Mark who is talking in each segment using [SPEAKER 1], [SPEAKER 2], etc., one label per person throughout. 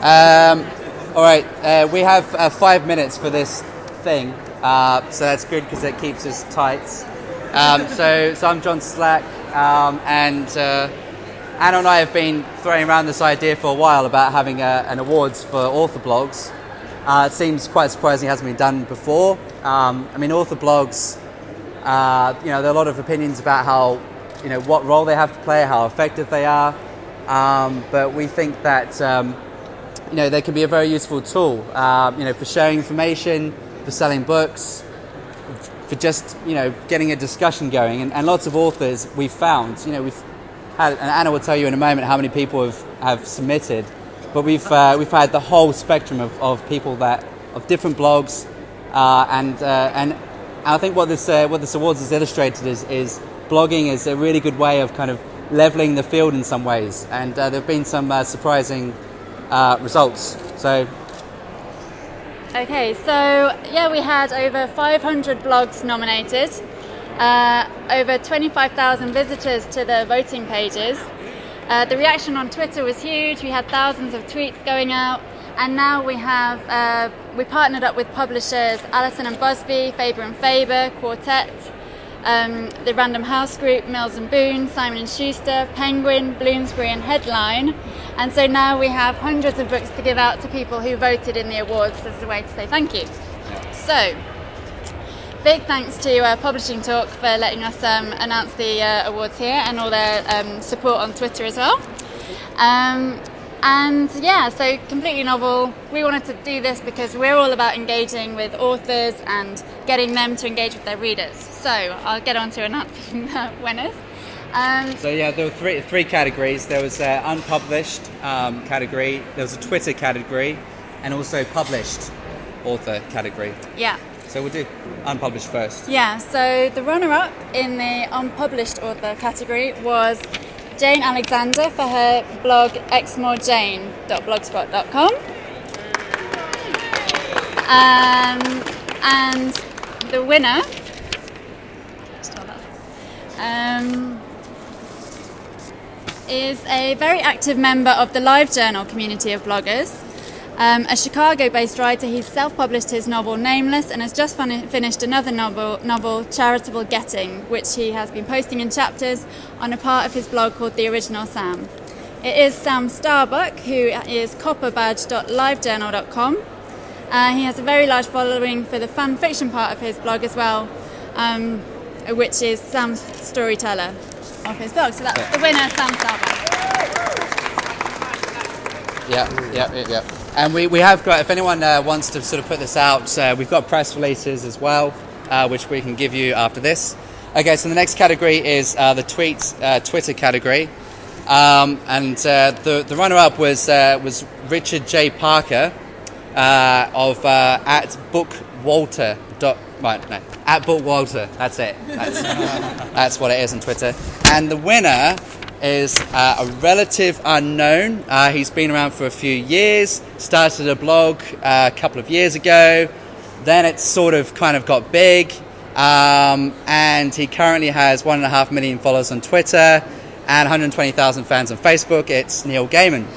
[SPEAKER 1] All right, we have 5 minutes for this thing, so that's good because it keeps us tight. So I'm John Slack, and Anna and I have been throwing around this idea for a while about having an awards for author blogs. It seems quite surprising it hasn't been done before. Author blogs, there are a lot of opinions about how, what role they have to play, how effective they are, but we think that, they can be a very useful tool, for sharing information, for selling books, for just, getting a discussion going. And lots of authors we've found, we've had, and Anna will tell you in a moment how many people have submitted, but we've had the whole spectrum of people of different blogs, and I think what this awards has illustrated is blogging is a really good way of kind of leveling the field in some ways, and there have been some surprising results. So.
[SPEAKER 2] Okay, so we had over 500 blogs nominated, over 25,000 visitors to the voting pages. The reaction on Twitter was huge. We had thousands of tweets going out, and now we partnered up with publishers Allison and Busby, Faber and Faber, Quartet, the Random House Group, Mills and Boon, Simon and Schuster, Penguin, Bloomsbury and Headline. And so now we have hundreds of books to give out to people who voted in the awards as a way to say thank you. So, big thanks to Publishing Talk for letting us announce the awards here, and all their support on Twitter as well. So completely novel. We wanted to do this because we're all about engaging with authors and getting them to engage with their readers. So I'll get on to announcing the winners.
[SPEAKER 1] There were three categories. There was an unpublished category, there was a Twitter category, and also published author category.
[SPEAKER 2] Yeah.
[SPEAKER 1] So we'll do unpublished first.
[SPEAKER 2] Yeah, so the runner-up in the unpublished author category was Jane Alexander for her blog exmorejane.blogspot.com. And the winner is a very active member of the LiveJournal community of bloggers. A Chicago-based writer, he's self-published his novel Nameless and has just finished another novel, Charitable Getting, which he has been posting in chapters on a part of his blog called The Original Sam. It is Sam Starbuck, who is copperbadge.livejournal.com. He has a very large following for the fan fiction part of his blog as well, which is Sam's Storyteller of his blog. So that's the winner, Sam Starbuck.
[SPEAKER 1] Yeah. And we have got, if anyone wants to sort of put this out, we've got press releases as well, which we can give you after this. Okay, so the next category is the Twitter category. The runner-up was Richard J. Parker of at bookwalter. At bookwalter. That's it. That's what it is on Twitter. And the winner is a relative unknown. He's been around for a few years, started a blog a couple of years ago, then it sort of kind of got big, and he currently has 1.5 million followers on Twitter and 120,000 fans on Facebook. It's Neil Gaiman.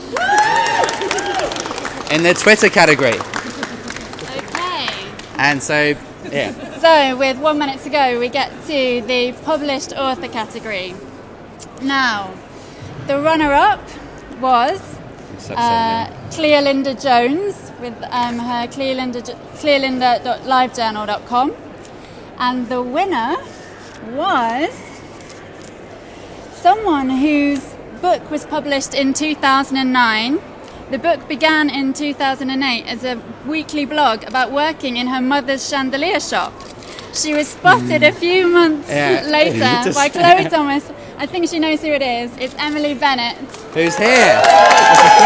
[SPEAKER 1] In the Twitter category.
[SPEAKER 2] Okay.
[SPEAKER 1] And so, yeah.
[SPEAKER 2] So, with 1 minute to go, we get to the published author category. Now, the runner-up was Clea Linda Jones with her clealinda.livejournal.com, and the winner was someone whose book was published in 2009. The book began in 2008 as a weekly blog about working in her mother's chandelier shop. She was spotted a few months later by Chloe Thomas. I think she knows who it is. It's Emily Bennett.
[SPEAKER 1] Who's here? This is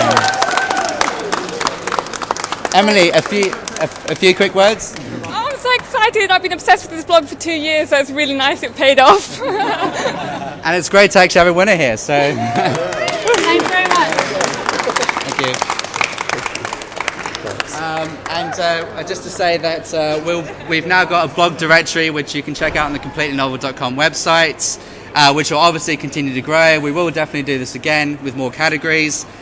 [SPEAKER 1] great. Emily, a few quick words?
[SPEAKER 3] Oh, I'm so excited. I've been obsessed with this blog for 2 years, so it's really nice it paid off.
[SPEAKER 1] And it's great to actually have a winner here. So
[SPEAKER 2] Thanks very much.
[SPEAKER 1] Thank you. Just to say that we've now got a blog directory which you can check out on the completelynovel.com website, which will obviously continue to grow. We will definitely do this again with more categories.